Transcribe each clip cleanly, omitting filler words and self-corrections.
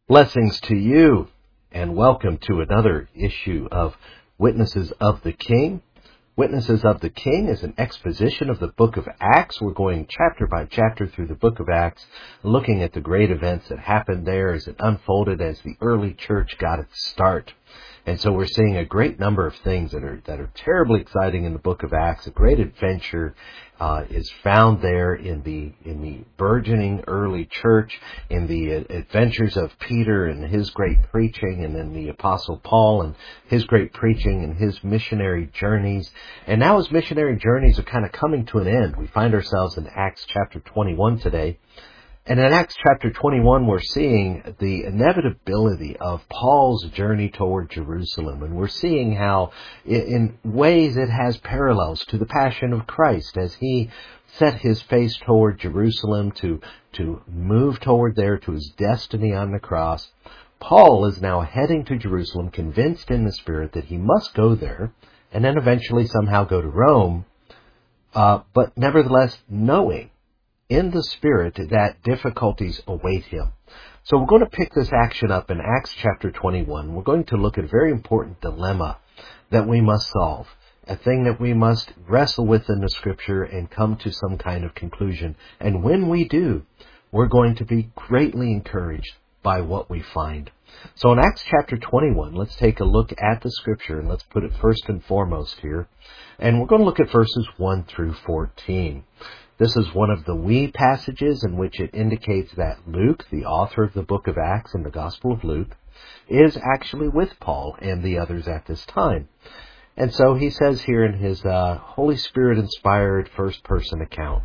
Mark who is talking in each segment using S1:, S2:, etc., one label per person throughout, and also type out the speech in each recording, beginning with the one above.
S1: Blessings to you, and welcome to another issue of Witnesses of the King. Witnesses of the King is an exposition of the book of Acts. We're going chapter by chapter through the book of Acts, looking at the great events that happened there as it unfolded as the early church got its start. And so we're seeing a great number of things that are terribly exciting in the book of Acts. A great adventure is found there in the burgeoning early church, in the adventures of Peter and his great preaching, and then the Apostle Paul and his great preaching and his missionary journeys. And now his missionary journeys are kind of coming to an end. We find ourselves in Acts chapter 21 today. And in Acts chapter 21, we're seeing the inevitability of Paul's journey toward Jerusalem. And we're seeing how, in ways, it has parallels to the Passion of Christ as he set his face toward Jerusalem to move toward there to his destiny on the cross. Paul is now heading to Jerusalem, convinced in the Spirit that he must go there and then eventually somehow go to Rome, but nevertheless knowing in the Spirit that difficulties await him. So we're going to pick this action up in Acts chapter 21. We're going to look at a very important dilemma that we must solve, a thing that we must wrestle with in the Scripture and come to some kind of conclusion. And when we do, we're going to be greatly encouraged by what we find. So in Acts chapter 21, let's take a look at the Scripture, and let's put it first and foremost here. And we're going to look at verses 1 through 14. This is one of the wee passages in which it indicates that Luke, the author of the book of Acts and the Gospel of Luke, is actually with Paul and the others at this time. And so he says here in his Holy Spirit-inspired first-person account,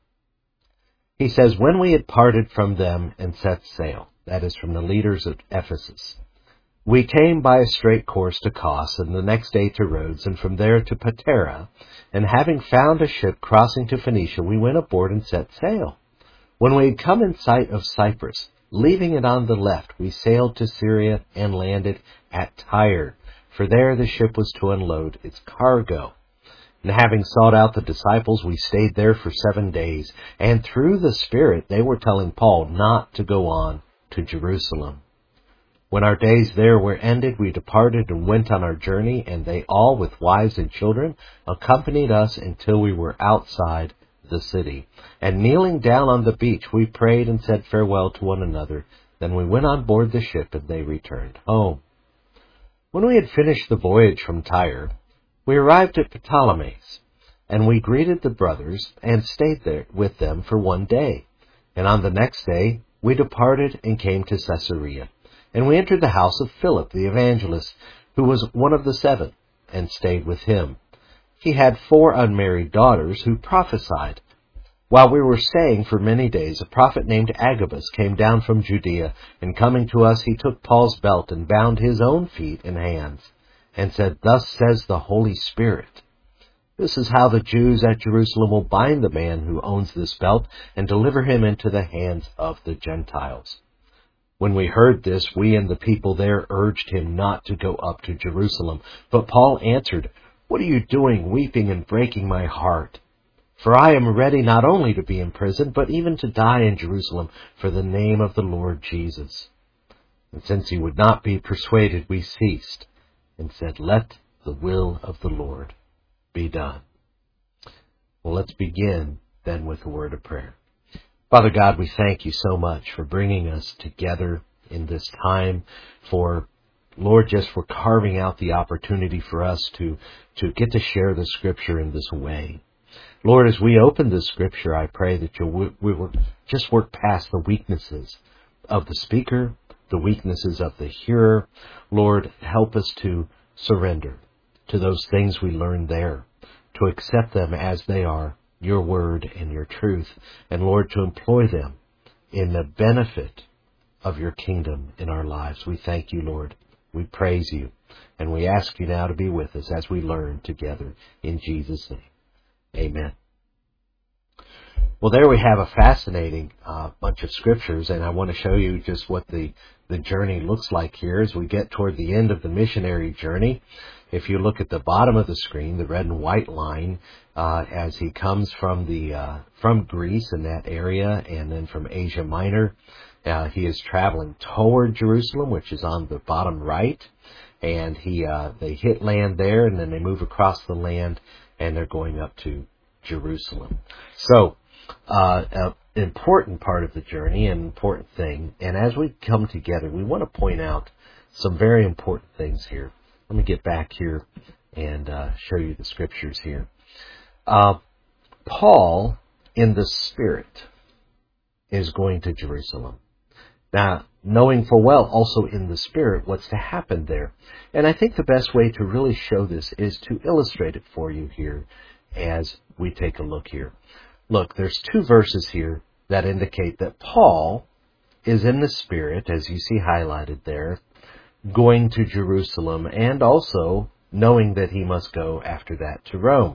S1: he says, "When we had parted from them and set sail," that is from the leaders of Ephesus, "we came by a straight course to Kos, and the next day to Rhodes, and from there to Patara. And having found a ship crossing to Phoenicia, we went aboard and set sail. When we had come in sight of Cyprus, leaving it on the left, we sailed to Syria and landed at Tyre, for there the ship was to unload its cargo. And having sought out the disciples, we stayed there for 7 days. And through the Spirit, they were telling Paul not to go on to Jerusalem. When our days there were ended, we departed and went on our journey, and they all, with wives and children, accompanied us until we were outside the city. And kneeling down on the beach, we prayed and said farewell to one another. Then we went on board the ship, and they returned home. When we had finished the voyage from Tyre, we arrived at Ptolemais, and we greeted the brothers and stayed there with them for 1 day. And on the next day, we departed and came to Caesarea. And we entered the house of Philip the evangelist, who was one of the 7, and stayed with him. He had 4 unmarried daughters who prophesied. While we were staying for many days, a prophet named Agabus came down from Judea, and coming to us, he took Paul's belt and bound his own feet and hands, and said, 'Thus says the Holy Spirit, this is how the Jews at Jerusalem will bind the man who owns this belt and deliver him into the hands of the Gentiles.' When we heard this, we and the people there urged him not to go up to Jerusalem. But Paul answered, 'What are you doing, weeping and breaking my heart? For I am ready not only to be in prison, but even to die in Jerusalem for the name of the Lord Jesus.' And since he would not be persuaded, we ceased and said, 'Let the will of the Lord be done.'" Well, let's begin then with a word of prayer. Father God, we thank you so much for bringing us together in this time, for, Lord, just for carving out the opportunity for us to get to share the Scripture in this way. Lord, as we open the Scripture, I pray that we will just work past the weaknesses of the speaker, the weaknesses of the hearer. Lord, help us to surrender to those things we learned there, to accept them as they are, your word and your truth, and Lord, to employ them in the benefit of your kingdom in our lives. We thank you, Lord. We praise you, and we ask you now to be with us as we learn together in Jesus' name. Amen. Well, there we have a fascinating bunch of scriptures, and I want to show you just what the journey looks like here as we get toward the end of the missionary journey. If you look at the bottom of the screen, the red and white line, as he comes from Greece in that area, and then from Asia Minor, He is traveling toward Jerusalem, which is on the bottom right, and they hit land there, and then they move across the land, and they're going up to Jerusalem. So, an important part of the journey, an important thing, and as we come together, we want to point out some very important things here. Let me get back here and show you the scriptures here. Paul, in the Spirit, is going to Jerusalem. Now, knowing full well also in the Spirit what's to happen there. And I think the best way to really show this is to illustrate it for you here as we take a look here. Look, there's 2 verses here that indicate that Paul is in the Spirit, as you see highlighted there, going to Jerusalem, and also knowing that he must go after that to Rome.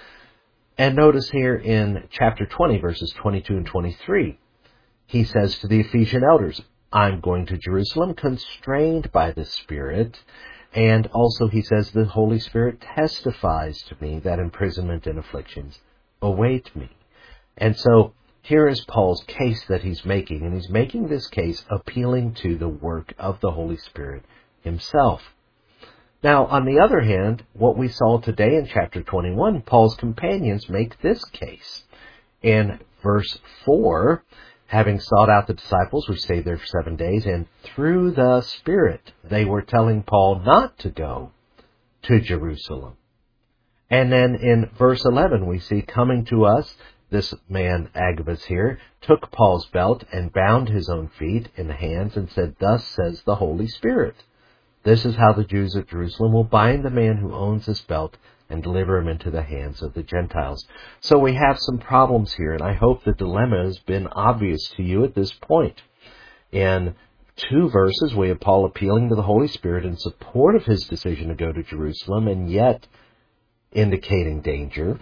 S1: And notice here in chapter 20, verses 22 and 23, he says to the Ephesian elders, I'm going to Jerusalem, constrained by the Spirit. And also he says, the Holy Spirit testifies to me that imprisonment and afflictions await me. And so here is Paul's case that he's making, and he's making this case appealing to the work of the Holy Spirit himself. Now, on the other hand, what we saw today in chapter 21, Paul's companions make this case. In verse 4, having sought out the disciples, we stayed there for 7 days, and through the Spirit they were telling Paul not to go to Jerusalem. And then in verse 11 we see, coming to us, this man Agabus here took Paul's belt and bound his own feet and hands and said, thus says the Holy Spirit. This is how the Jews at Jerusalem will bind the man who owns this belt and deliver him into the hands of the Gentiles. So we have some problems here, and I hope the dilemma has been obvious to you at this point. In 2 verses, we have Paul appealing to the Holy Spirit in support of his decision to go to Jerusalem, and yet indicating danger.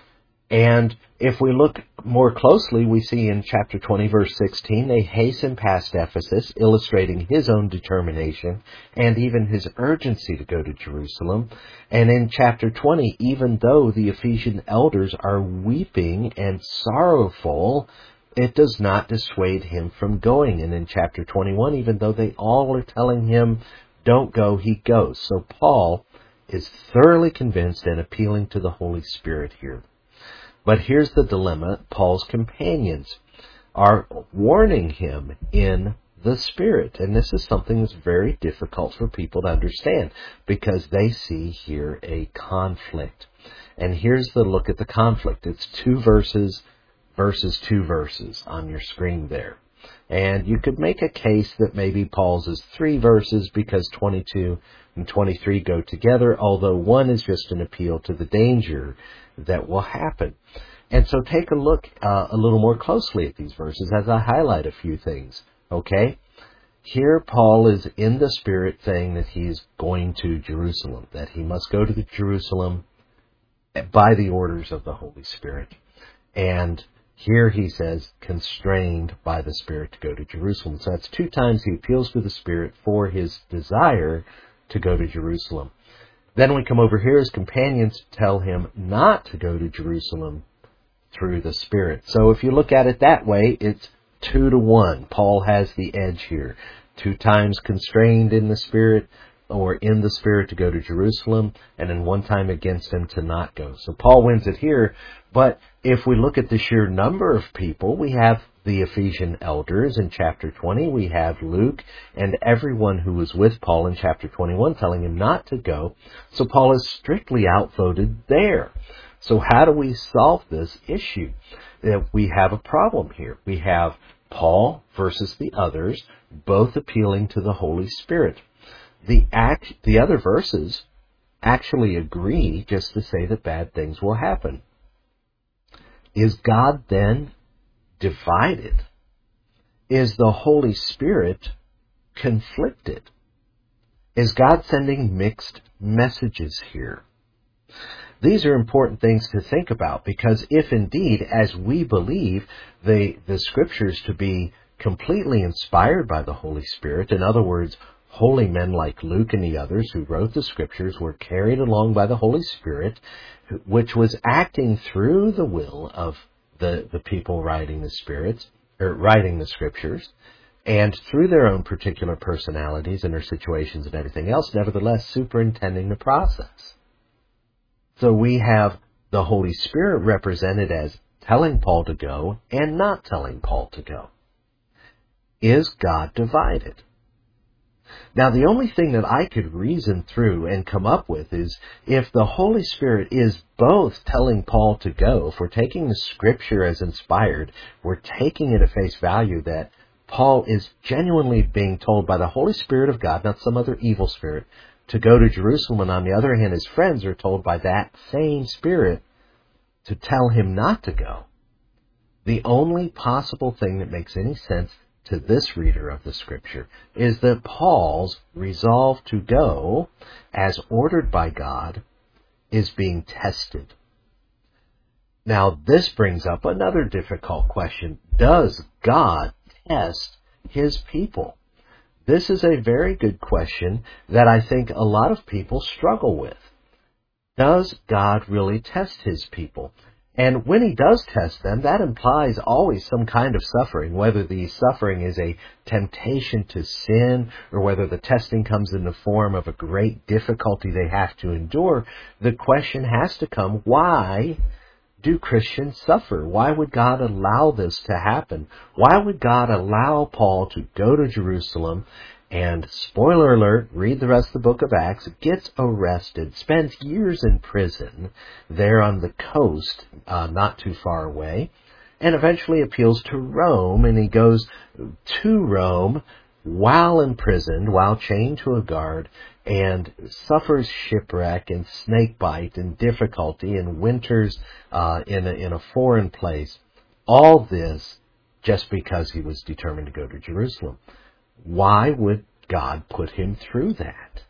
S1: And if we look more closely, we see in chapter 20, verse 16, they hasten past Ephesus, illustrating his own determination and even his urgency to go to Jerusalem. And in chapter 20, even though the Ephesian elders are weeping and sorrowful, it does not dissuade him from going. And in chapter 21, even though they all are telling him, don't go, he goes. So Paul is thoroughly convinced and appealing to the Holy Spirit here. But here's the dilemma. Paul's companions are warning him in the Spirit. And this is something that's very difficult for people to understand because they see here a conflict. And here's the look at the conflict. It's 2 verses versus 2 verses on your screen there. And you could make a case that maybe Paul's is 3 verses because 22 and 23 go together, although one is just an appeal to the danger that will happen. And so take a look a little more closely at these verses as I highlight a few things. Okay? Here Paul is in the Spirit saying that he's going to Jerusalem, that he must go to Jerusalem by the orders of the Holy Spirit. And here he says, constrained by the Spirit to go to Jerusalem. So that's 2 times he appeals to the Spirit for his desire to go to Jerusalem. Then we come over here, his companions tell him not to go to Jerusalem through the Spirit. So if you look at it that way, it's 2 to 1. Paul has the edge here. 2 times constrained in the Spirit, or in the Spirit to go to Jerusalem, and then 1 time against him to not go. So Paul wins it here, but if we look at the sheer number of people, we have the Ephesian elders in chapter 20, we have Luke, and everyone who was with Paul in chapter 21 telling him not to go. So Paul is strictly outvoted there. So how do we solve this issue? We have a problem here. We have Paul versus the others, both appealing to the Holy Spirit. The other verses actually agree just to say that bad things will happen. Is God then divided? Is the Holy Spirit conflicted? Is God sending mixed messages here? These are important things to think about because if indeed, as we believe the Scriptures to be completely inspired by the Holy Spirit, in other words, holy men like Luke and the others who wrote the Scriptures were carried along by the Holy Spirit, which was acting through the will of the people writing the Scriptures. and through their own particular personalities and their situations and everything else, nevertheless superintending the process. So we have the Holy Spirit represented as telling Paul to go and not telling Paul to go. Is God divided? Now, the only thing that I could reason through and come up with is if the Holy Spirit is both telling Paul to go, if we're taking the Scripture as inspired, we're taking it at face value that Paul is genuinely being told by the Holy Spirit of God, not some other evil spirit, to go to Jerusalem, and on the other hand, his friends are told by that same Spirit to tell him not to go. The only possible thing that makes any sense to this reader of the Scripture is that Paul's resolve to go, as ordered by God, is being tested. Now, this brings up another difficult question. Does God test His people? This is a very good question that I think a lot of people struggle with. Does God really test His people? And when He does test them, that implies always some kind of suffering, whether the suffering is a temptation to sin or whether the testing comes in the form of a great difficulty they have to endure. The question has to come, why do Christians suffer? Why would God allow this to happen? Why would God allow Paul to go to Jerusalem and, spoiler alert, read the rest of the book of Acts, gets arrested, spends years in prison there on the coast, not too far away, and eventually appeals to Rome, and he goes to Rome while imprisoned, while chained to a guard, and suffers shipwreck and snake bite and difficulty and winters in a foreign place. All this just because he was determined to go to Jerusalem. Why would God put him through that?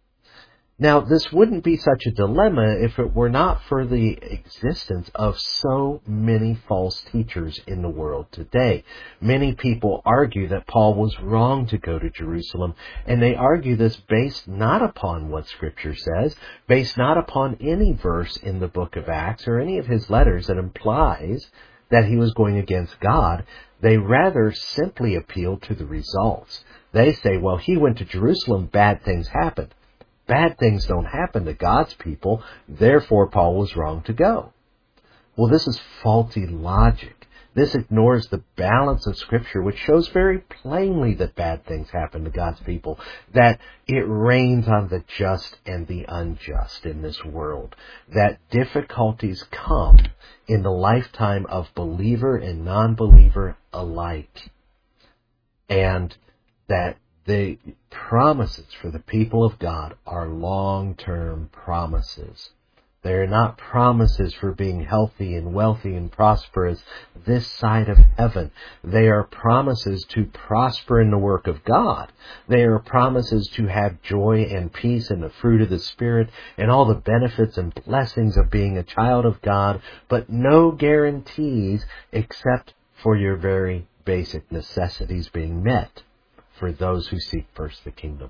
S1: Now, this wouldn't be such a dilemma if it were not for the existence of so many false teachers in the world today. Many people argue that Paul was wrong to go to Jerusalem, and they argue this based not upon what Scripture says, based not upon any verse in the book of Acts or any of his letters that implies that he was going against God. They rather simply appeal to the results. They say, well, he went to Jerusalem, bad things happened. Bad things don't happen to God's people, therefore Paul was wrong to go. Well, this is faulty logic. This ignores the balance of Scripture, which shows very plainly that bad things happen to God's people, that it rains on the just and the unjust in this world, that difficulties come in the lifetime of believer and non-believer alike, and that the promises for the people of God are long-term promises. They are not promises for being healthy and wealthy and prosperous this side of heaven. They are promises to prosper in the work of God. They are promises to have joy and peace and the fruit of the Spirit and all the benefits and blessings of being a child of God, but no guarantees except for your very basic necessities being met for those who seek first the kingdom.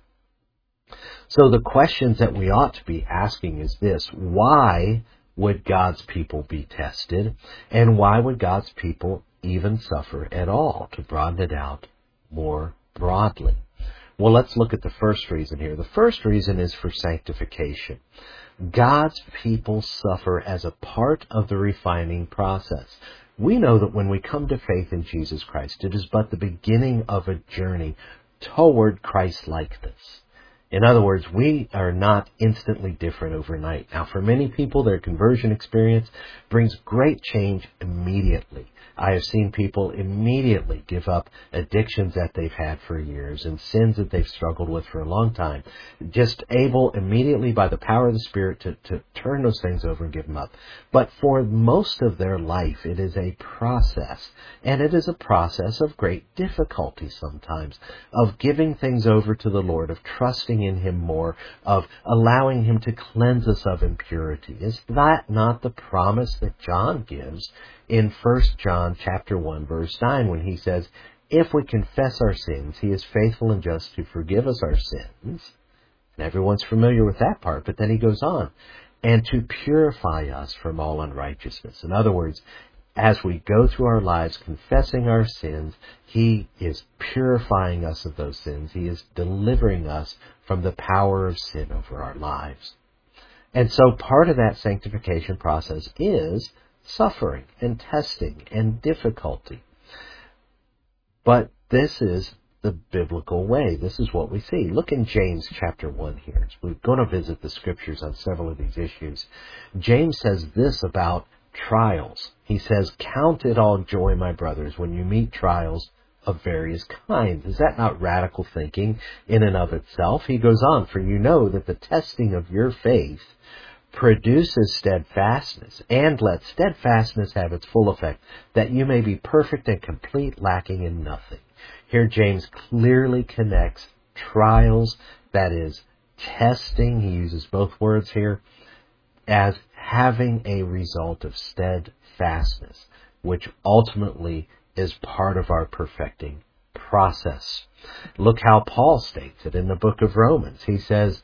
S1: So the questions that we ought to be asking is this: why would God's people be tested? And why would God's people even suffer at all? To broaden it out more broadly. Well, let's look at the first reason here. The first reason is for sanctification. God's people suffer as a part of the refining process. We know that when we come to faith in Jesus Christ, it is but the beginning of a journey toward Christ-likeness. In other words, we are not instantly different overnight. Now, for many people, their conversion experience brings great change immediately. I have seen people immediately give up addictions that they've had for years and sins that they've struggled with for a long time. Just able immediately by the power of the Spirit to turn those things over and give them up. But for most of their life, it is a process. And it is a process of great difficulty sometimes, of giving things over to the Lord, of trusting in Him more, of allowing Him to cleanse us of impurity. Is that not the promise that John gives in 1 John chapter 1, verse 9, when he says, if we confess our sins, He is faithful and just to forgive us our sins. And everyone's familiar with that part, but then he goes on, and to purify us from all unrighteousness. In other words, as we go through our lives confessing our sins, He is purifying us of those sins. He is delivering us from the power of sin over our lives. And so part of that sanctification process is suffering and testing and difficulty. But this is the biblical way. This is what we see. Look in James chapter 1 here. We're going to visit the scriptures on several of these issues. James says this about trials. He says, "Count it all joy, my brothers, when you meet trials of various kinds." Is that not radical thinking in and of itself? He goes on, "For you know that the testing of your faith produces steadfastness, and let steadfastness have its full effect, that you may be perfect and complete, lacking in nothing." Here James clearly connects trials, that is, testing, he uses both words here, as having a result of steadfastness, which ultimately is part of our perfecting process. Look how Paul states it in the book of Romans. He says,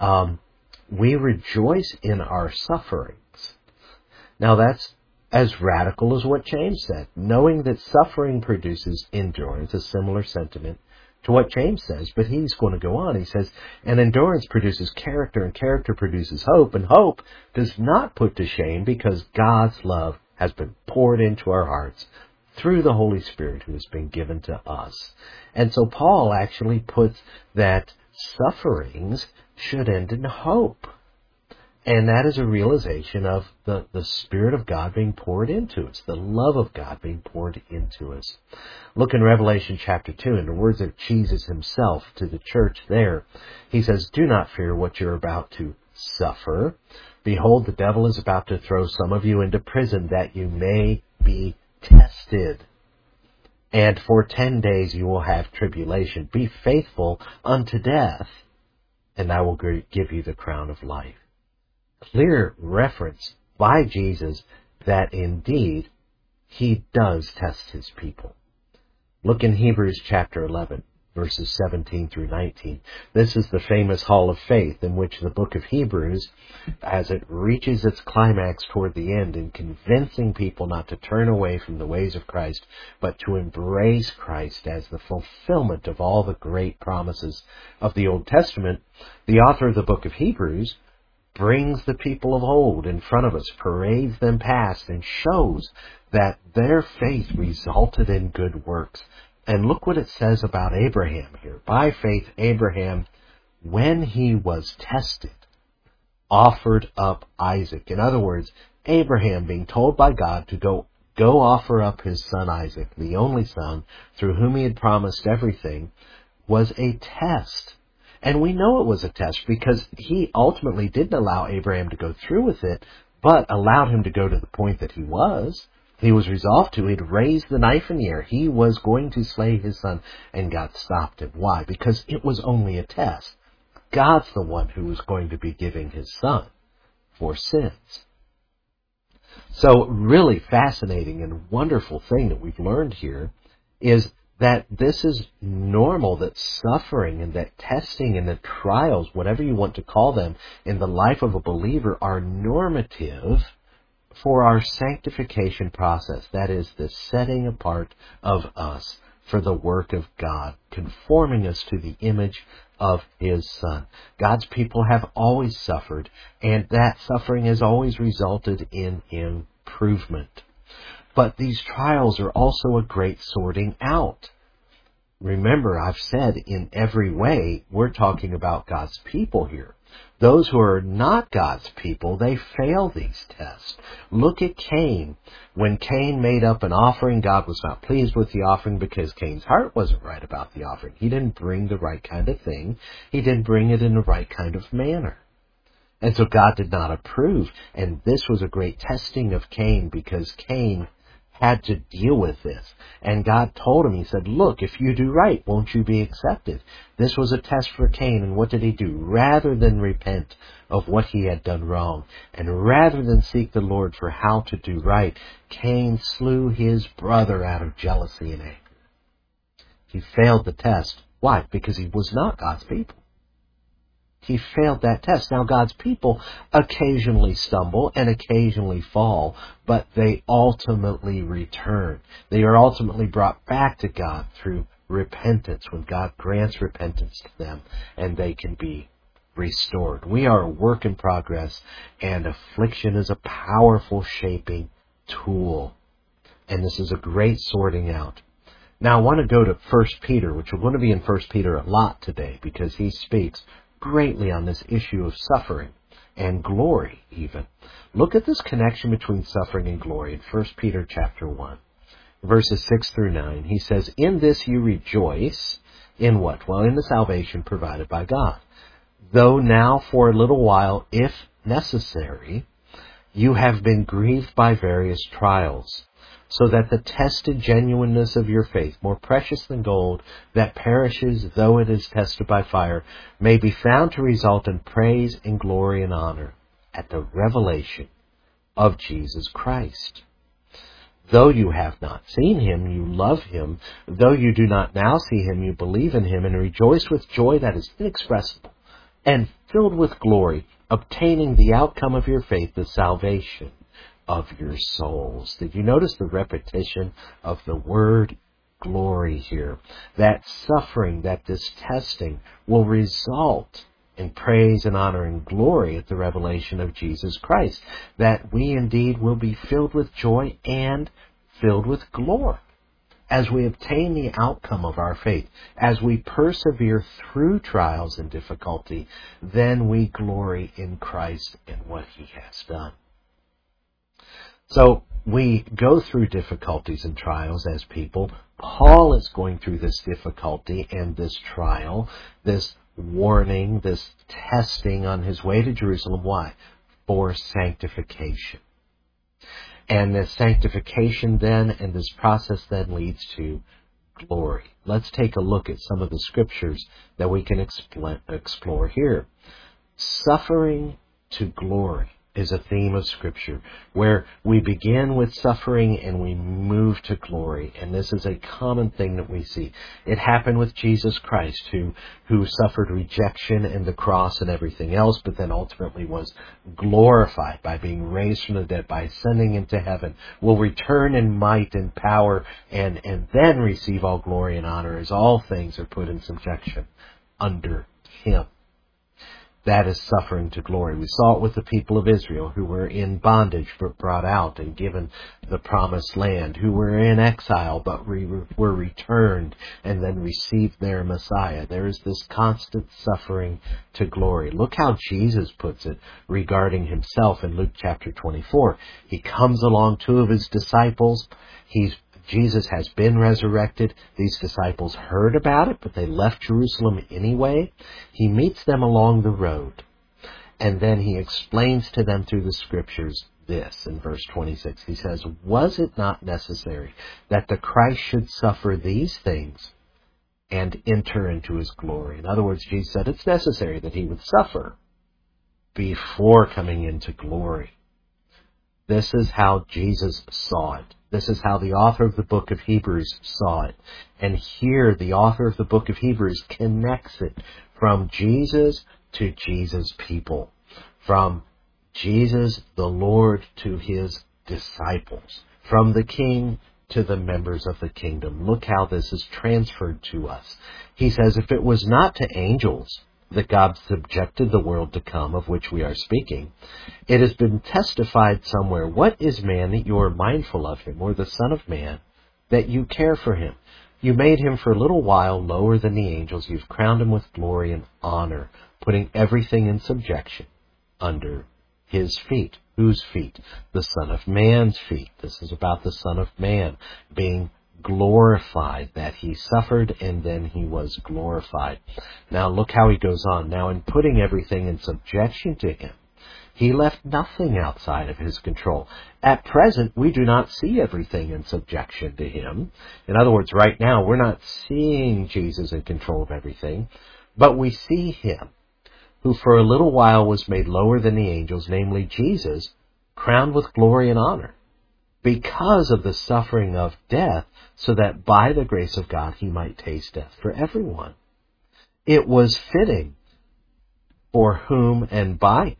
S1: we rejoice in our sufferings. Now that's as radical as what James said, knowing that suffering produces endurance, a similar sentiment to what James says, but he's going to go on. He says, and endurance produces character, and character produces hope, and hope does not put to shame, because God's love has been poured into our hearts through the Holy Spirit who has been given to us. And so Paul actually puts that sufferings should end in hope. And that is a realization of the Spirit of God being poured into us, the love of God being poured into us. Look in Revelation chapter 2, in the words of Jesus himself to the church there. He says, "Do not fear what you're about to suffer. Behold, the devil is about to throw some of you into prison, that you may be tested. And for 10 days you will have tribulation. Be faithful unto death, and I will give you the crown of life." Clear reference by Jesus that indeed he does test his people. Look in Hebrews chapter 11, verses 17 through 19. This is the famous hall of faith in which the book of Hebrews, as it reaches its climax toward the end in convincing people not to turn away from the ways of Christ, but to embrace Christ as the fulfillment of all the great promises of the Old Testament, the author of the book of Hebrews brings the people of old in front of us, parades them past, and shows that their faith resulted in good works. And look what it says about Abraham here. By faith, Abraham, when he was tested, offered up Isaac. In other words, Abraham being told by God to go offer up his son Isaac, the only son through whom he had promised everything, was a test. And we know it was a test because he ultimately didn't allow Abraham to go through with it, but allowed him to go to the point that he was. He was resolved to. He'd raised the knife in the air. He was going to slay his son, and God stopped him. Why? Because it was only a test. God's the one who was going to be giving his son for sins. So really fascinating and wonderful thing that we've learned here is that this is normal, that suffering and that testing and the trials, whatever you want to call them, in the life of a believer are normative for our sanctification process. That is the setting apart of us for the work of God, conforming us to the image of His Son. God's people have always suffered, and that suffering has always resulted in improvement. But these trials are also a great sorting out. Remember, I've said in every way, we're talking about God's people here. Those who are not God's people, they fail these tests. Look at Cain. When Cain made up an offering, God was not pleased with the offering because Cain's heart wasn't right about the offering. He didn't bring the right kind of thing. He didn't bring it in the right kind of manner. And so God did not approve. And this was a great testing of Cain because Cain had to deal with this. And God told him, He said, look, if you do right, won't you be accepted? This was a test for Cain, and what did he do? Rather than repent of what he had done wrong, and rather than seek the Lord for how to do right, Cain slew his brother out of jealousy and anger. He failed the test. Why? Because he was not God's people. He failed that test. Now, God's people occasionally stumble and occasionally fall, but they ultimately return. They are ultimately brought back to God through repentance, when God grants repentance to them, and they can be restored. We are a work in progress, and affliction is a powerful shaping tool. And this is a great sorting out. Now, I want to go to 1 Peter, which we're going to be in 1 Peter a lot today, because he speaks greatly on this issue of suffering and glory even. Look at this connection between suffering and glory in 1 Peter chapter 1, verses 6 through 9. He says, "In this you rejoice." In what? Well, in the salvation provided by God. "Though now for a little while, if necessary, you have been grieved by various trials, so that the tested genuineness of your faith, more precious than gold, that perishes though it is tested by fire, may be found to result in praise and glory and honor at the revelation of Jesus Christ. Though you have not seen him, you love him. Though you do not now see him, you believe in him and rejoice with joy that is inexpressible and filled with glory, obtaining the outcome of your faith, the salvation of your souls." Did you notice the repetition of the word glory here? That suffering, that this testing will result in praise and honor and glory at the revelation of Jesus Christ. That we indeed will be filled with joy and filled with glory as we obtain the outcome of our faith. As we persevere through trials and difficulty, then we glory in Christ and what he has done. So we go through difficulties and trials as people. Paul is going through this difficulty and this trial, this warning, this testing on his way to Jerusalem. Why? For sanctification. And this sanctification then, and this process then leads to glory. Let's take a look at some of the scriptures that we can explore here. Suffering to glory is a theme of Scripture, where we begin with suffering and we move to glory. And this is a common thing that we see. It happened with Jesus Christ, who suffered rejection and the cross and everything else, but then ultimately was glorified by being raised from the dead, by ascending into heaven, will return in might and power, and then receive all glory and honor as all things are put in subjection under him. That is suffering to glory. We saw it with the people of Israel, who were in bondage but brought out and given the promised land, who were in exile but were returned and then received their Messiah. There is this constant suffering to glory. Look how Jesus puts it regarding himself in Luke chapter 24. He comes along two of his disciples. Jesus has been resurrected. These disciples heard about it, but they left Jerusalem anyway. He meets them along the road, and then he explains to them through the scriptures this in verse 26. He says, "Was it not necessary that the Christ should suffer these things and enter into his glory?" In other words, Jesus said it's necessary that he would suffer before coming into glory. This is how Jesus saw it. This is how the author of the book of Hebrews saw it. And here the author of the book of Hebrews connects it from Jesus to Jesus' people, from Jesus the Lord to his disciples, from the king to the members of the kingdom. Look how this is transferred to us. He says, if it was not to angels that God subjected the world to come, of which we are speaking, it has been testified somewhere, what is man that you are mindful of him, or the Son of Man that you care for him? You made him for a little while lower than the angels. You've crowned him with glory and honor, putting everything in subjection under his feet. Whose feet? The Son of Man's feet. This is about the Son of Man being glorified, that he suffered and then he was glorified. Now look how he goes on. Now in putting everything in subjection to him, he left nothing outside of his control. At present, we do not see everything in subjection to him. In other words, right now, we're not seeing Jesus in control of everything, but we see him, who for a little while was made lower than the angels, namely Jesus, crowned with glory and honor, because of the suffering of death, so that by the grace of God he might taste death for everyone. It was fitting for whom and by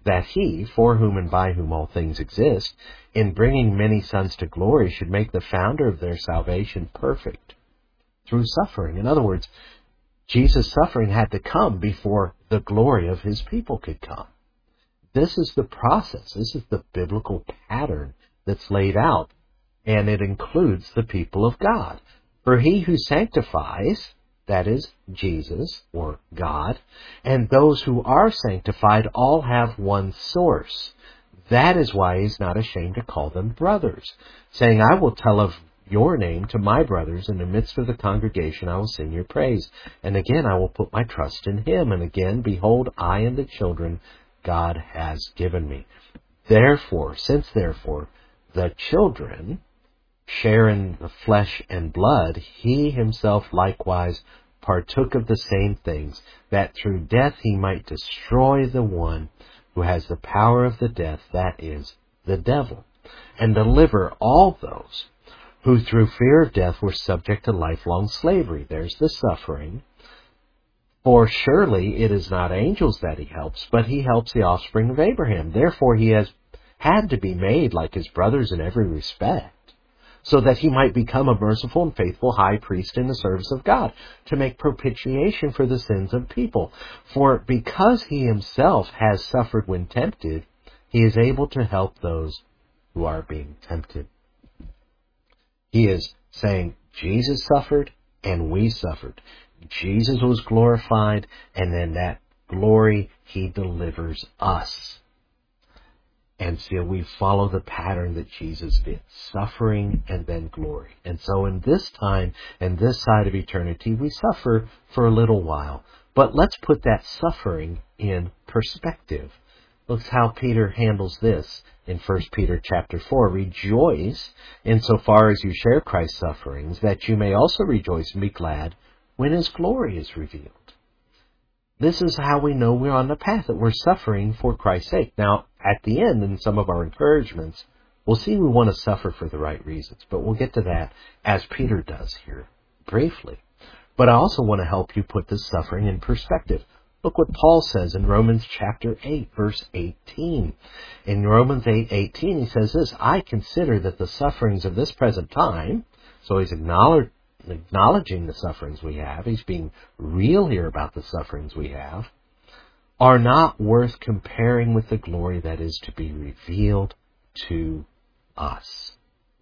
S1: whom all things exist, in bringing many sons to glory, should make the founder of their salvation perfect through suffering. In other words, Jesus' suffering had to come before the glory of his people could come. This is the process. This is the biblical pattern that's laid out, and it includes the people of God. For he who sanctifies, that is, Jesus, or God, and those who are sanctified all have one source. That is why he's not ashamed to call them brothers, saying, I will tell of your name to my brothers. In the midst of the congregation I will sing your praise. And again I will put my trust in him. And again, behold, I and the children God has given me. Since therefore the children share in the flesh and blood, he himself likewise partook of the same things, that through death he might destroy the one who has the power of the death, that is, the devil, and deliver all those who through fear of death were subject to lifelong slavery. There's the suffering. For surely it is not angels that he helps, but he helps the offspring of Abraham. Therefore he has had to be made like his brothers in every respect, so that he might become a merciful and faithful high priest in the service of God, to make propitiation for the sins of people. For because he himself has suffered when tempted, he is able to help those who are being tempted. He is saying Jesus suffered and we suffered. Jesus was glorified, and then that glory he delivers us. And so we follow the pattern that Jesus did, suffering and then glory. And so in this time and this side of eternity, we suffer for a little while. But let's put that suffering in perspective. Look how Peter handles this in 1 Peter chapter 4. Rejoice insofar as you share Christ's sufferings, that you may also rejoice and be glad when his glory is revealed. This is how we know we're on the path, that we're suffering for Christ's sake. Now, at the end, in some of our encouragements, we'll see we want to suffer for the right reasons. But we'll get to that as Peter does here, briefly. But I also want to help you put this suffering in perspective. Look what Paul says in Romans chapter 8, verse 18. In Romans 8:18, he says this, I consider that the sufferings of this present time, so he's acknowledging the sufferings we have, he's being real here about the sufferings we have, are not worth comparing with the glory that is to be revealed to us.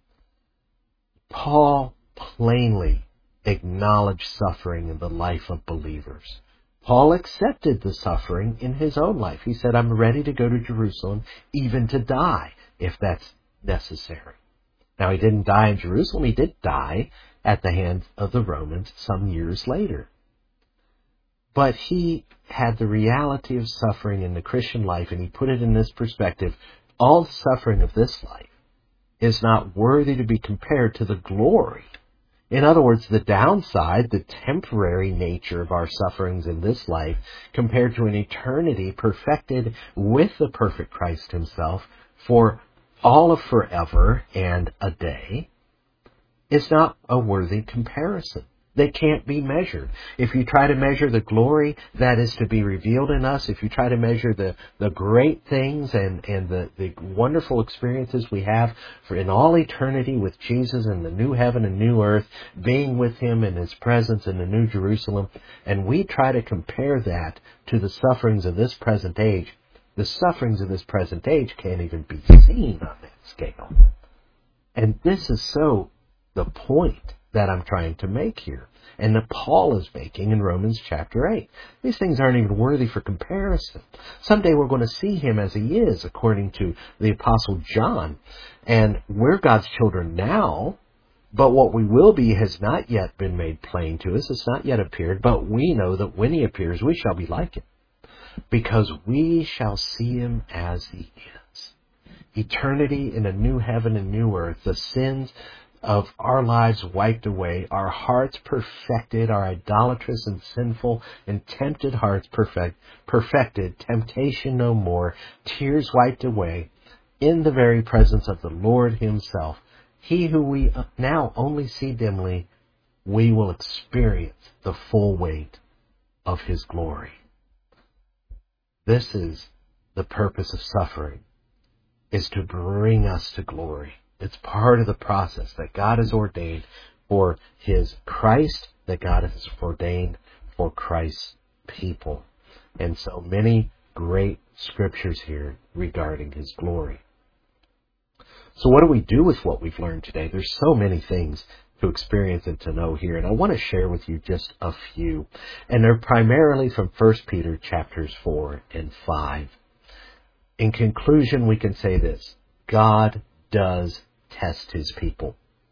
S1: Paul plainly acknowledged suffering in the life of believers. Paul accepted the suffering in his own life. He said, I'm ready to go to Jerusalem, even to die, if that's necessary. Now, he didn't die in Jerusalem. He did die at the hands of the Romans some years later. But he had the reality of suffering in the Christian life, and he put it in this perspective. All the suffering of this life is not worthy to be compared to the glory. In other words, the downside, the temporary nature of our sufferings in this life, compared to an eternity perfected with the perfect Christ himself for all of forever and a day, is not a worthy comparison. They can't be measured. If you try to measure the glory that is to be revealed in us, if you try to measure the great things and the wonderful experiences we have for in all eternity with Jesus in the new heaven and new earth, being with him in his presence in the new Jerusalem, and we try to compare that to the sufferings of this present age, the sufferings of this present age can't even be seen on that scale. And this is so the point that I'm trying to make here, and that Paul is making in Romans chapter 8. These things aren't even worthy for comparison. Someday we're going to see him as he is, according to the Apostle John, and we're God's children now, but what we will be has not yet been made plain to us. It's not yet appeared, but we know that when he appears, we shall be like him, because we shall see him as he is. Eternity in a new heaven and new earth, the sins of our lives wiped away, our hearts perfected, our idolatrous and sinful and tempted hearts perfected, temptation no more, tears wiped away, in the very presence of the Lord himself. He who we now only see dimly, we will experience the full weight of his glory. This is the purpose of suffering, is to bring us to glory. It's part of the process that God has ordained for His Christ, that God has ordained for Christ's people. And so many great scriptures here regarding His glory. So what do we do with what we've learned today? There's so many things to experience and to know here, and I want to share with you just a few. And they're primarily from 1 Peter chapters 4 and 5. In conclusion, we can say this: God does test His people.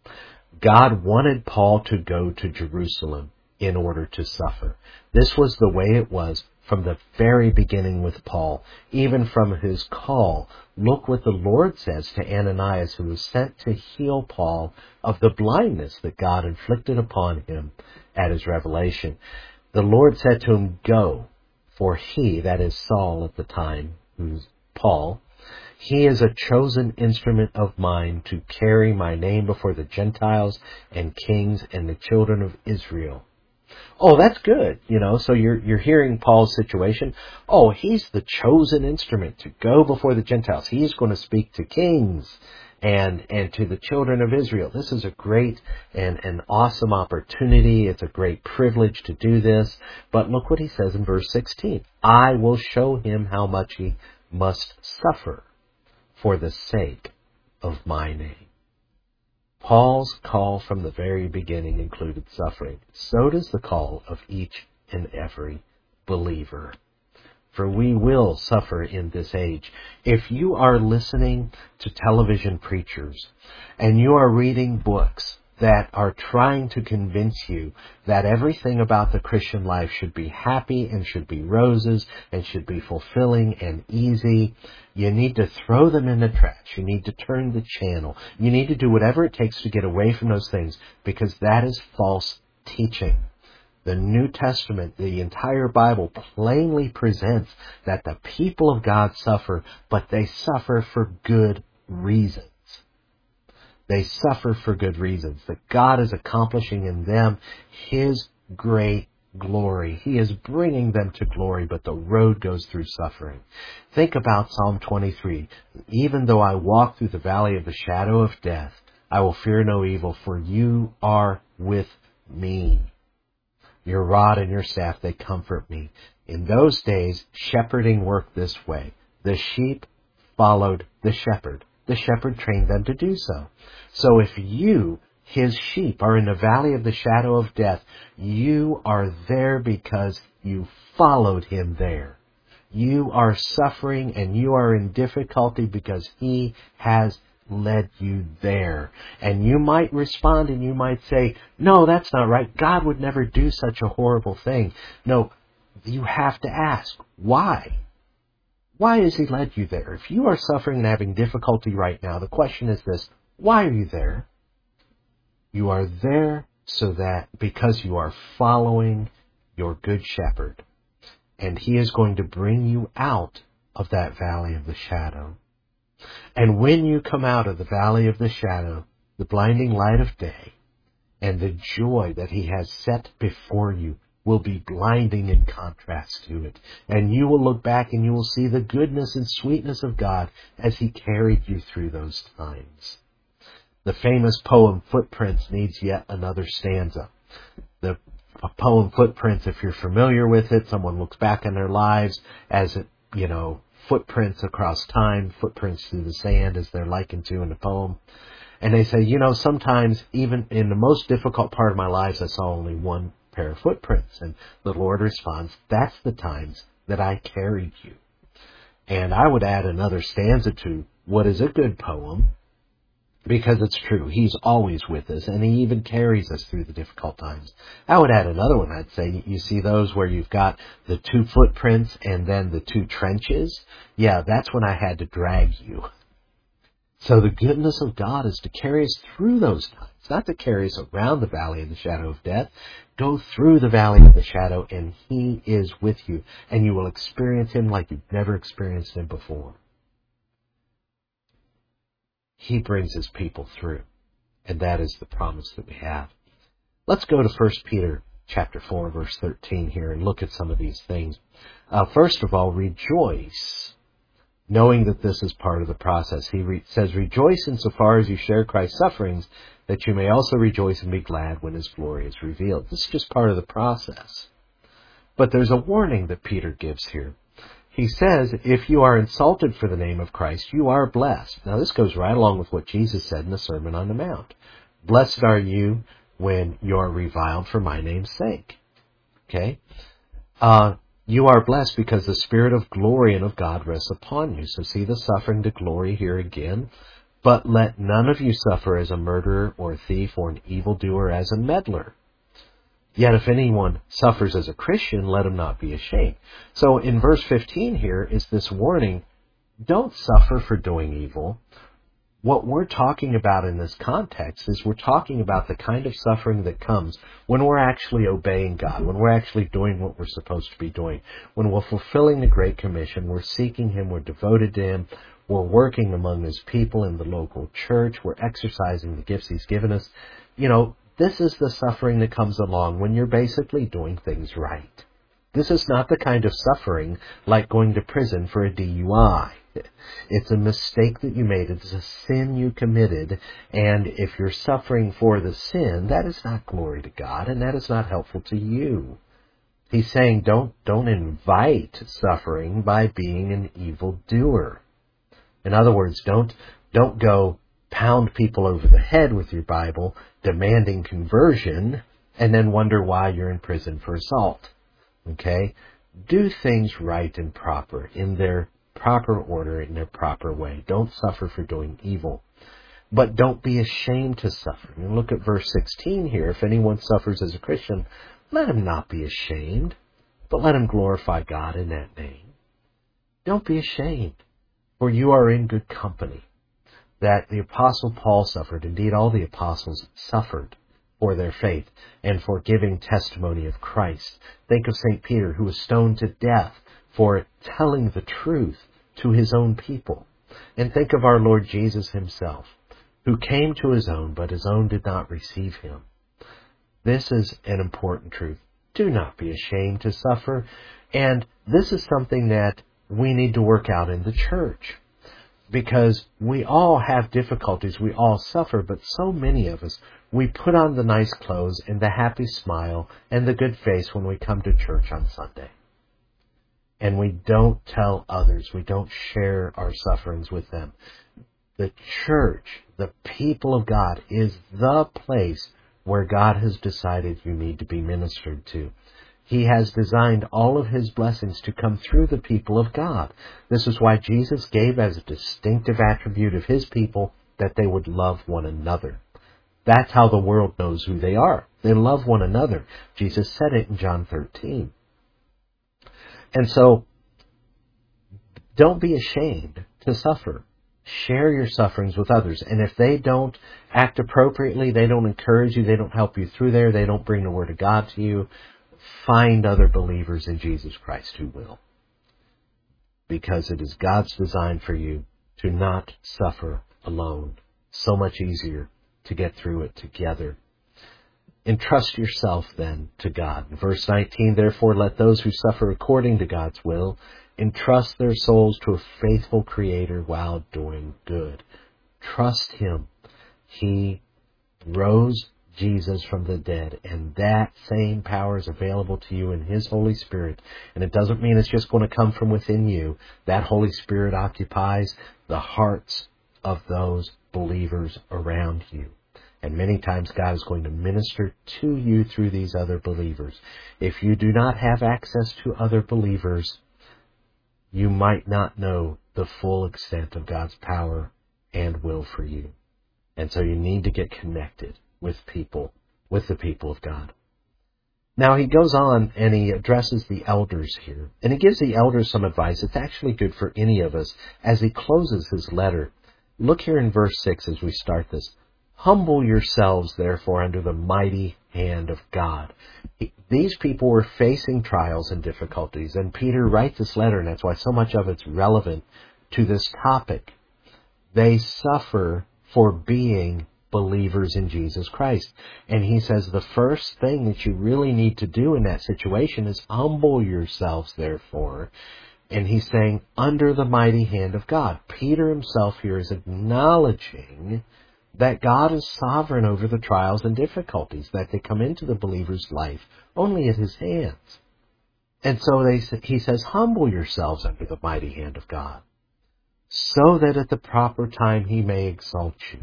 S1: God wanted Paul to go to Jerusalem in order to suffer. This was the way it was from the very beginning with Paul, even from his call. Look what the Lord says to Ananias, who was sent to heal Paul of the blindness that God inflicted upon him at his revelation. The Lord said to him, "Go, for he," that is Saul at the time, who's Paul, "he is a chosen instrument of mine to carry my name before the Gentiles and kings and the children of Israel." Oh, that's good. So you're hearing Paul's situation. Oh, he's the chosen instrument to go before the Gentiles. He's going to speak to kings and to the children of Israel. This is a great and an awesome opportunity. It's a great privilege to do this. But look what he says in verse 16. "I will show him how much he must suffer for the sake of my name." Paul's call from the very beginning included suffering. So does the call of each and every believer. For we will suffer in this age. If you are listening to television preachers and you are reading books that are trying to convince you that everything about the Christian life should be happy and should be roses and should be fulfilling and easy, you need to throw them in the trash. You need to turn the channel. You need to do whatever it takes to get away from those things, because that is false teaching. The New Testament, the entire Bible, plainly presents that the people of God suffer, but they suffer for good reasons. They suffer for good reasons. That God is accomplishing in them His great glory. He is bringing them to glory, but the road goes through suffering. Think about Psalm 23. "Even though I walk through the valley of the shadow of death, I will fear no evil, for you are with me. Your rod and your staff, they comfort me." In those days, shepherding worked this way. The sheep followed the shepherd. The shepherd trained them to do so. So if you, His sheep, are in the valley of the shadow of death, you are there because you followed Him there. You are suffering and you are in difficulty because He has led you there. And you might respond and you might say, "No, that's not right. God would never do such a horrible thing." No, you have to ask, why? Why has He led you there? If you are suffering and having difficulty right now, the question is this: why are you there? You are there because you are following your good shepherd. And He is going to bring you out of that valley of the shadow. And when you come out of the valley of the shadow, the blinding light of day, and the joy that He has set before you will be blinding in contrast to it. And you will look back and you will see the goodness and sweetness of God as He carried you through those times. The famous poem Footprints needs yet another stanza. The poem Footprints, if you're familiar with it, someone looks back on their lives as, footprints across time, footprints through the sand, as they're likened to in the poem. And they say, sometimes even in the most difficult part of my life, I saw only one pair of footprints. And the Lord responds, "That's the times that I carried you." And I would add another stanza to what is a good poem, because it's true. He's always with us, and He even carries us through the difficult times. I would add another one. I'd say, you see those where you've got the 2 footprints and then the 2 trenches? Yeah, that's when I had to drag you. So the goodness of God is to carry us through those times, not to carry us around the valley of the shadow of death. Go through the valley of the shadow, and He is with you, and you will experience Him like you've never experienced Him before. He brings His people through, and that is the promise that we have. Let's go to 1 Peter chapter 4, verse 13 here and look at some of these things. First of all, rejoice, knowing that this is part of the process. He says, rejoice insofar as you share Christ's sufferings, that you may also rejoice and be glad when his glory is revealed. This is just part of the process. But there's a warning that Peter gives here. He says, if you are insulted for the name of Christ, you are blessed. Now this goes right along with what Jesus said in the Sermon on the Mount. Blessed are you when you are reviled for my name's sake. Okay? You are blessed because the Spirit of glory and of God rests upon you. So see the suffering to glory here again. But let none of you suffer as a murderer or a thief or an evildoer, as a meddler. Yet if anyone suffers as a Christian, let him not be ashamed. So in verse 15 here is this warning, don't suffer for doing evil. What we're talking about in this context is we're talking about the kind of suffering that comes when we're actually obeying God, when we're actually doing what we're supposed to be doing, when we're fulfilling the Great Commission, we're seeking Him, we're devoted to Him, we're working among His people in the local church, we're exercising the gifts He's given us. This is the suffering that comes along when you're basically doing things right. This is not the kind of suffering like going to prison for a DUI. It's a mistake that you made. It's a sin you committed. And if you're suffering for the sin, that is not glory to God, and that is not helpful to you. He's saying don't invite suffering by being an evildoer. In other words, don't go pound people over the head with your Bible, demanding conversion, and then wonder why you're in prison for assault. Okay? Do things right and proper, in their proper order, in their proper way. Don't suffer for doing evil. But don't be ashamed to suffer. And look at verse 16 here. If anyone suffers as a Christian, let him not be ashamed, but let him glorify God in that name. Don't be ashamed, for you are in good company. That the Apostle Paul suffered, indeed all the apostles suffered for their faith and for giving testimony of Christ. Think of St. Peter, who was stoned to death for telling the truth to his own people. And think of our Lord Jesus himself, who came to his own, but his own did not receive him. This is an important truth. Do not be ashamed to suffer. And this is something that we need to work out in the church. Because we all have difficulties, we all suffer, but so many of us, we put on the nice clothes and the happy smile and the good face when we come to church on Sunday. And we don't tell others, we don't share our sufferings with them. The church, the people of God, is the place where God has decided you need to be ministered to. He has designed all of His blessings to come through the people of God. This is why Jesus gave as a distinctive attribute of His people that they would love one another. That's how the world knows who they are. They love one another. Jesus said it in John 13. And so, don't be ashamed to suffer. Share your sufferings with others. And if they don't act appropriately, they don't encourage you, they don't help you through there, they don't bring the Word of God to you, find other believers in Jesus Christ who will. Because it is God's design for you to not suffer alone. So much easier to get through it together. Entrust yourself then to God. In verse 19, therefore let those who suffer according to God's will entrust their souls to a faithful Creator while doing good. Trust Him. He rose Jesus from the dead, and that same power is available to you in His Holy Spirit. And it doesn't mean it's just going to come from within you. That Holy Spirit occupies the hearts of those believers around you. And many times God is going to minister to you through these other believers. If you do not have access to other believers, you might not know the full extent of God's power and will for you. And so you need to get connected with people, with the people of God. Now he goes on and he addresses the elders here. And he gives the elders some advice. It's actually good for any of us as he closes his letter. Look here in verse 6 as we start this. Humble yourselves, therefore, under the mighty hand of God. These people were facing trials and difficulties, and Peter writes this letter, and that's why so much of it's relevant to this topic. They suffer for being believers in Jesus Christ. And he says the first thing that you really need to do in that situation is humble yourselves, therefore. And he's saying, under the mighty hand of God. Peter himself here is acknowledging that God is sovereign over the trials and difficulties that they come into the believer's life only at his hands. And so he says, humble yourselves under the mighty hand of God, so that at the proper time he may exalt you.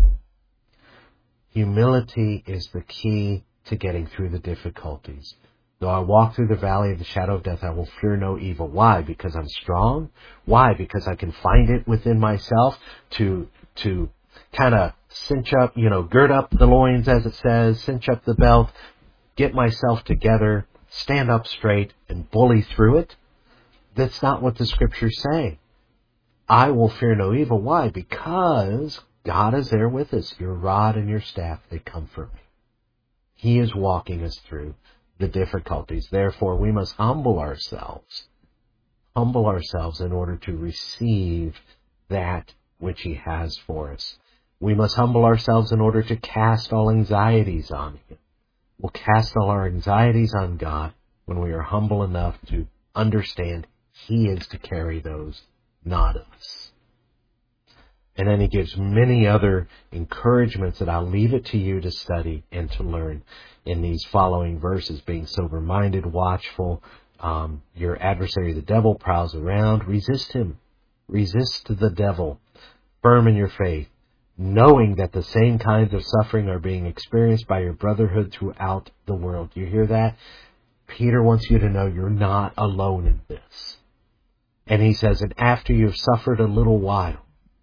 S1: Humility is the key to getting through the difficulties. Though I walk through the valley of the shadow of death, I will fear no evil. Why? Because I'm strong? Why? Because I can find it within myself to kind of cinch up, gird up the loins, as it says, cinch up the belt, get myself together, stand up straight, and bully through it? That's not what the Scripture's saying. I will fear no evil. Why? Because God is there with us. Your rod and your staff, they comfort me. He is walking us through the difficulties. Therefore, we must humble ourselves in order to receive that which He has for us. We must humble ourselves in order to cast all anxieties on Him. We'll cast all our anxieties on God when we are humble enough to understand He is to carry those, not us. And then he gives many other encouragements that I'll leave it to you to study and to learn in these following verses. Being sober-minded, watchful. Your adversary, the devil, prowls around. Resist him. Resist the devil. Firm in your faith, knowing that the same kinds of suffering are being experienced by your brotherhood throughout the world. You hear that? Peter wants you to know you're not alone in this. And he says, and after you've suffered a little while.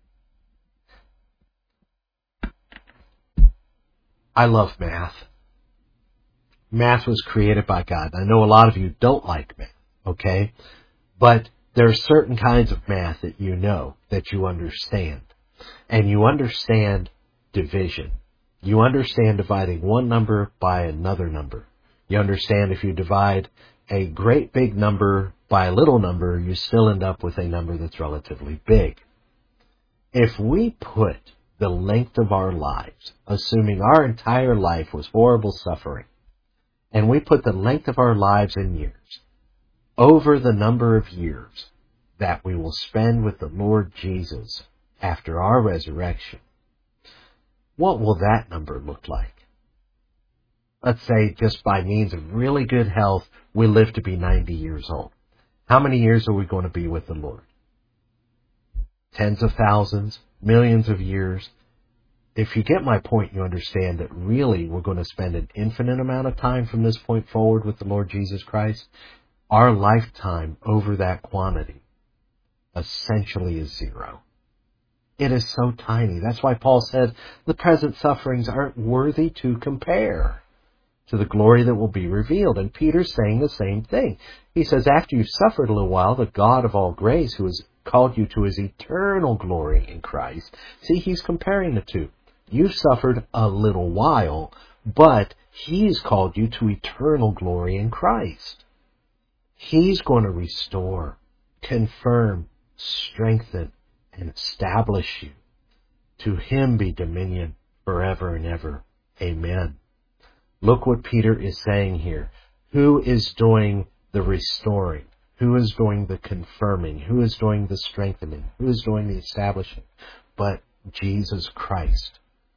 S1: I love math. Math was created by God. I know a lot of you don't like math, okay? But there are certain kinds of math that you know, that you understand. And you understand division. You understand dividing one number by another number. You understand if you divide a great big number by a little number, you still end up with a number that's relatively big. If we put the length of our lives, assuming our entire life was horrible suffering, and we put the length of our lives in years over the number of years that we will spend with the Lord Jesus after our resurrection, what will that number look like? Let's say just by means of really good health, we live to be 90 years old. How many years are we going to be with the Lord? Tens of thousands, millions of years. If you get my point, you understand that really we're going to spend an infinite amount of time from this point forward with the Lord Jesus Christ. Our lifetime over that quantity essentially is zero. It is so tiny. That's why Paul said the present sufferings aren't worthy to compare to the glory that will be revealed. And Peter's saying the same thing. He says, after you've suffered a little while, the God of all grace, who has called you to His eternal glory in Christ. See, he's comparing the two. You've suffered a little while, but He's called you to eternal glory in Christ. He's going to restore, confirm, strengthen, and establish you. To Him be dominion forever and ever. Amen. Look what Peter is saying here. Who is doing the restoring? Who is doing the confirming? Who is doing the strengthening? Who is doing the establishing? But Jesus Christ.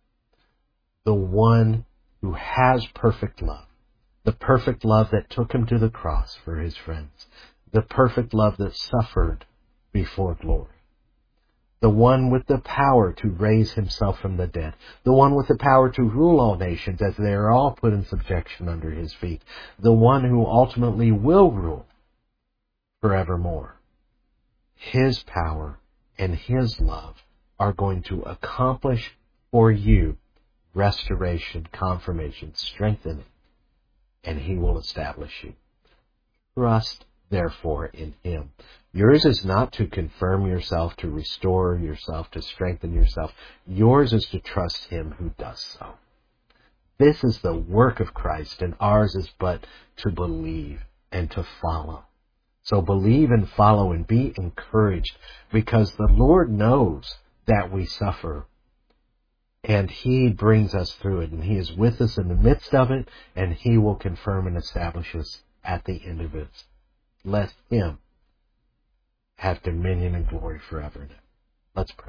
S1: The one who has perfect love. The perfect love that took Him to the cross for His friends. The perfect love that suffered before glory. The one with the power to raise Himself from the dead. The one with the power to rule all nations as they are all put in subjection under His feet. The one who ultimately will rule forevermore. His power and His love are going to accomplish for you restoration, confirmation, strengthening, and He will establish you. Trust, therefore, in Him. Yours is not to confirm yourself, to restore yourself, to strengthen yourself. Yours is to trust Him who does so. This is the work of Christ, and ours is but to believe and to follow. So believe and follow and be encouraged, because the Lord knows that we suffer. And He brings us through it, and He is with us in the midst of it, and He will confirm and establish us at the end of it. Let Him have dominion and glory forever. Let's pray.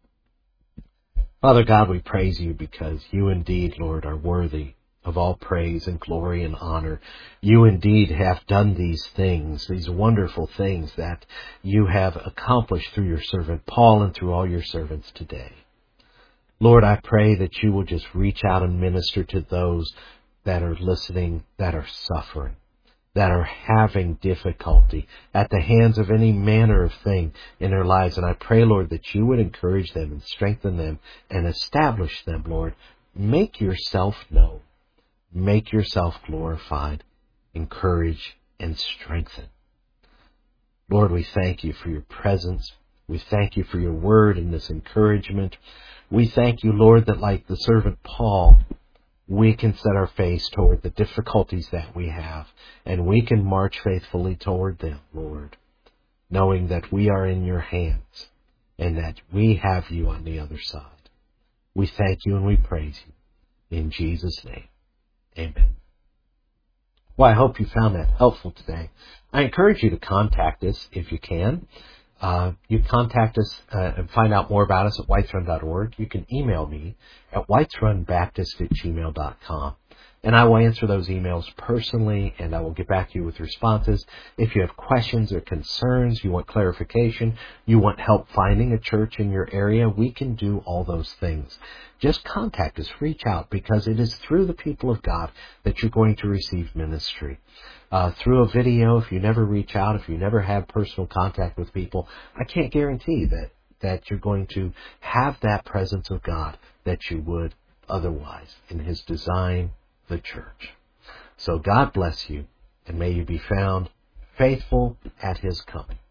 S1: Father God, we praise You because You indeed, Lord, are worthy of all praise and glory and honor. You indeed have done these things, these wonderful things that You have accomplished through Your servant Paul and through all Your servants today. Lord, I pray that You will just reach out and minister to those that are listening, that are suffering, that are having difficulty at the hands of any manner of thing in their lives. And I pray, Lord, that You would encourage them and strengthen them and establish them, Lord. Make Yourself known. Make Yourself glorified. Encourage and strengthen. Lord, we thank You for Your presence. We thank You for Your word and this encouragement. We thank You, Lord, that like the servant Paul, we can set our face toward the difficulties that we have, and we can march faithfully toward them, Lord, knowing that we are in Your hands and that we have You on the other side. We thank You and we praise You. In Jesus' name, amen. Well, I hope you found that helpful today. I encourage you to contact us if you can. You contact us and find out more about us at whitesrun.org. You can email me at whitesrunbaptist@gmail.com. And I will answer those emails personally, and I will get back to you with responses. If you have questions or concerns, you want clarification, you want help finding a church in your area, we can do all those things. Just contact us, reach out, because it is through the people of God that you're going to receive ministry. Through a video, if you never reach out, if you never have personal contact with people, I can't guarantee that you're going to have that presence of God that you would otherwise in His design, the church. So God bless you, and may you be found faithful at His coming.